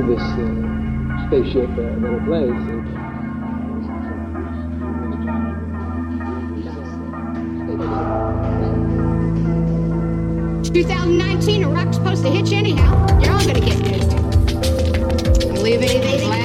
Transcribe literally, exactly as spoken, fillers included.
leave this uh, spaceship uh, at a better place. twenty nineteen, a rock's supposed to hit you anyhow. You're all gonna get duped. You leave anything left.